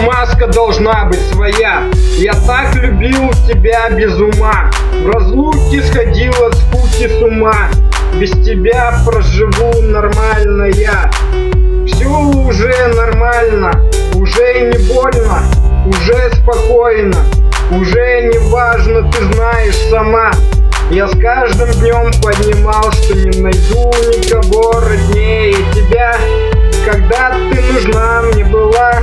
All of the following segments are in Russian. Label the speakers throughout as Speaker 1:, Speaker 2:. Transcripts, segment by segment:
Speaker 1: маска должна быть своя. Я так любил тебя без ума, в разлуке сходил от скуки с ума. Без тебя проживу нормально я. Все уже нормально, уже не больно, уже спокойно, уже не важно, ты знаешь сама. Я с каждым днем понимал, что не найду никого роднее тебя. Когда ты нужна мне была,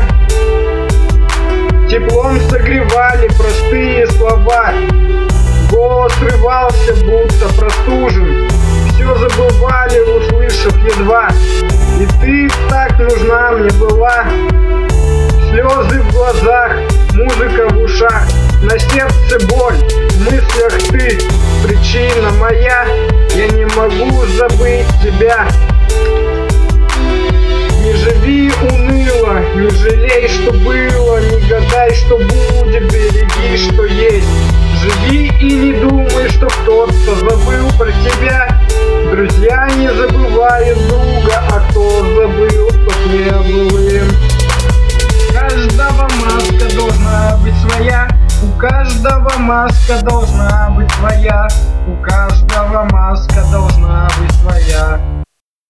Speaker 1: теплом согревали простые слова. Голос срывался, будто простужен, все забывали, услышав едва. И ты так нужна мне была. Слезы в глазах, музыка в ушах, на сердце боль, в мыслях ты, причина моя. Я не могу забыть тебя. Не живи уныло, не жалей, что было, не гадай, что будет, береги, что есть. Живи и не думай, что кто-то забыл про тебя. Друзья не забывают друга, а кто забыл, тот не был им. У каждого маска должна быть своя, у каждого маска должна быть своя, у каждого маска должна быть своя.